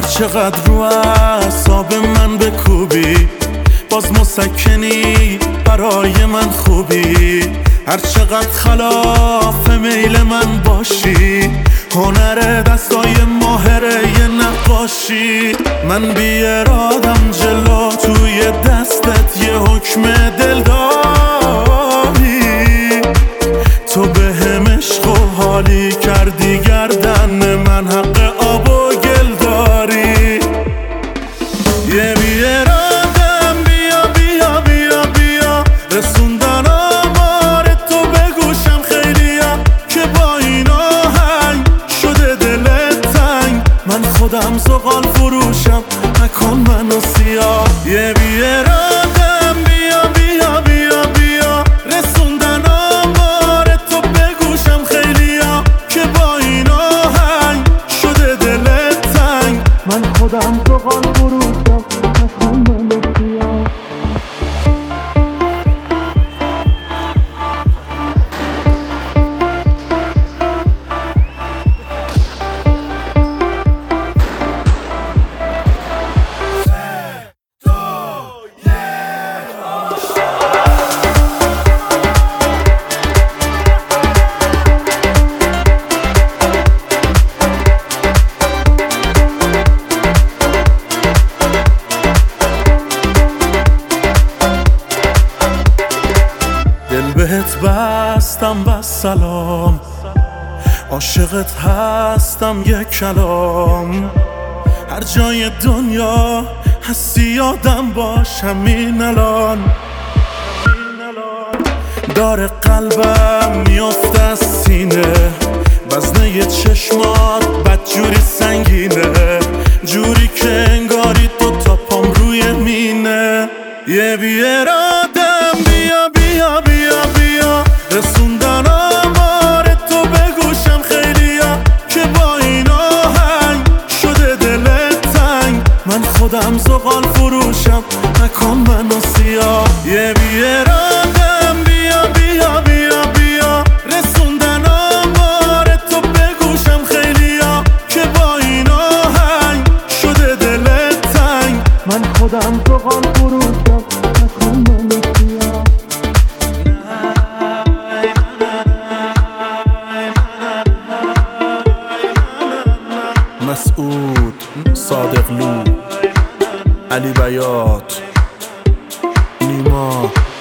چقدر رو اعصاب من بکوبی، باز مسکنی برای من خوبی. هر چقدر خلاف میل من باشی، هنر دستای ماهره یه نقاشی. من بی ارادم جلو توی دستت یه حکم دل داری. تو به هم عشق و حالی کردی گردن من، حق آب و گل داری. یه بی ارادم بیا بیا بیا بیا، رسوندن آمار تو به گوشم خیلیا، که با این آهنگ شده دلت تنگ. من خودم زغال فروشم، نکن منو سیاه. یه بی ارادم بیا بیا بیا بیا، رسوندن آمار تو به گوشم خیلیا، که با این آهنگ شده دلت تنگ. من خودم زغال فروشم، نکن منو سیاه. دل بهت بستم بس سلام، عاشقت هستم یک کلام. هر جای دنیا هستی یادم باش همین الان. داره قلبم میافته از سینه، وزنه چشمات بدجوری سنگینه، جوری که انگاری تو تا پام روی مینه. یه بی ارادم بیا بیا بیا بیا، رسوندن آمار تو به گوشم خیلیا، که با این آهنگ شده دلت تنگ. من خودم زغال فروشم، نکن منو سیاه. یه بی ارادم بیا بیا بیا بیا، رسوندن آمار تو به گوشم خیلیا، که با این آهنگ شده دلت تنگ. من خودم زغال فروشم، نکن منو سیاه. مسعود صادقلو، علی بیات، نیما